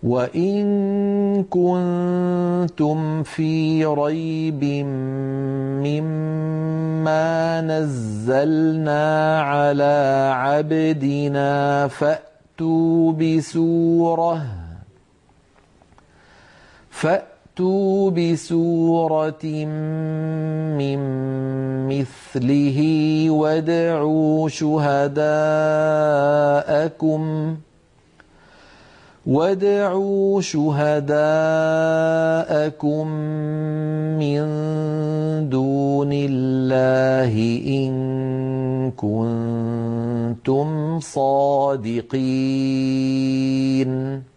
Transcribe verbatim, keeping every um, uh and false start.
وإن كنتم في ريب مما نزلنا على عبدنا فأتوا بسورة فأتوا بسورة من مثله وادعوا شهداءكم وادعوا شهداءكم من دون الله إن كنتم صادقين.